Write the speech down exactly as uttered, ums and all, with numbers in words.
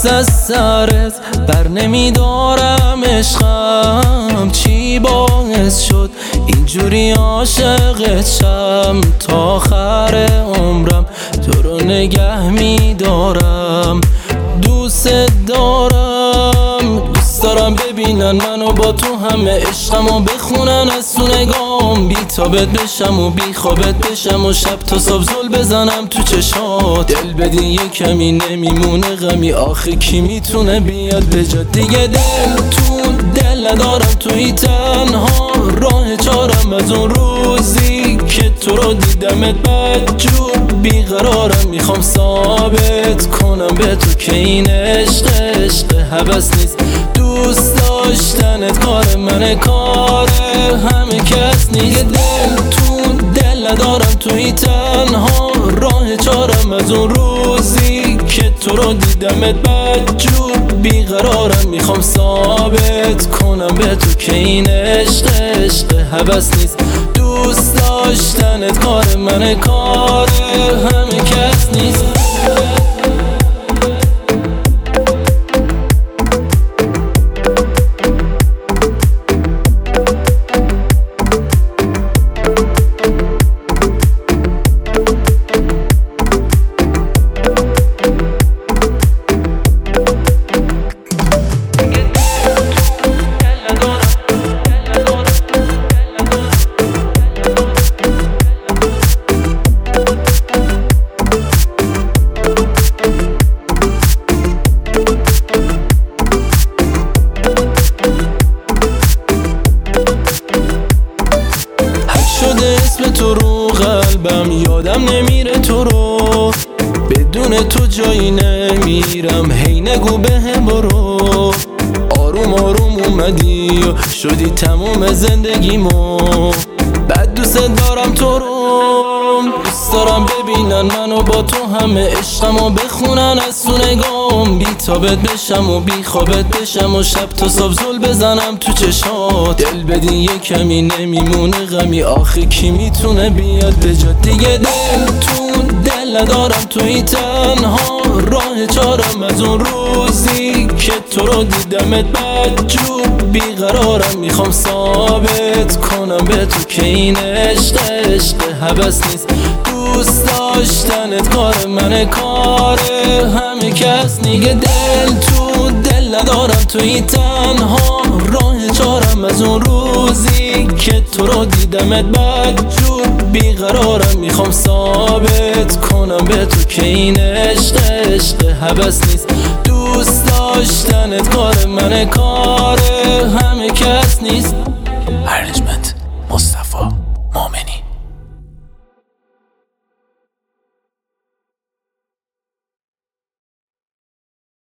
دست از سرت بر نمیدارم عشقم، چی باعث شد اینجوری عاشقت شم؟ تا آخر عمرم تو رو نگه میدارم، دوست دارم. دوست دارم ببینن منو با تو همه عشقمو بخونن از تو نگام، بی تابت بشم و بی خوابت بشم و شب تا صبح زل بزنم تو چشات. دل بدین یه کمی نمیمونه غمی، آخه کی میتونه بیاد به جا دیگه؟ دل تو دل ندارم توی تنها، راه چارم از اون روزی که تو رو دیدمت بدجور بیقرارم، میخوام ثابت کنم به تو که این عشق عشق هوس نیست، دوست داشتنت کار منه کار همه کس نیست. دل تو دل ندارم توی تنها، راه چارم از اون روزی که تو رو دیدمت بدجور بیقرارم، میخوام ثابت کنم به تو که این عشق عشق هوس نیست، دوست داشتنت کار منه کار همه کس نیست. اسم تو رو قلبم یادم نمیره تو رو، بدون تو جایی نمیرم، هی نگو بهم برو. آروم آروم اومدی و شدی تموم زندگیمو، بد دوست دارم تو رو. دوست دارم ببینن منو با تو همه عشقمو بخونن از تو نگام، بی تابت بشم و بی خوابت بشم و شب تا صبح زل بزنم تو چشات. دل بدین یه کمی نمیمونه غمی، آخه کی میتونه بیاد به جا دیگه؟ دل تو دل ندارم توی تنها، راه چارم از اون روزی که تو رو دیدمت بدجور بیقرارم، میخوام ثابت کنم به تو که این عشق عشق هوس نیست، دوست داشتنت کار منه کار همه کس نیگه. دل تو دل ندارم توی تنها، راه چارم از اون روزی که تو رو دیدمت بدجور بیقرارم، میخوام ثابت کنم به تو که این عشق عشق هوس نیست، دوست داشتنت کار منه کار همه کس نیست.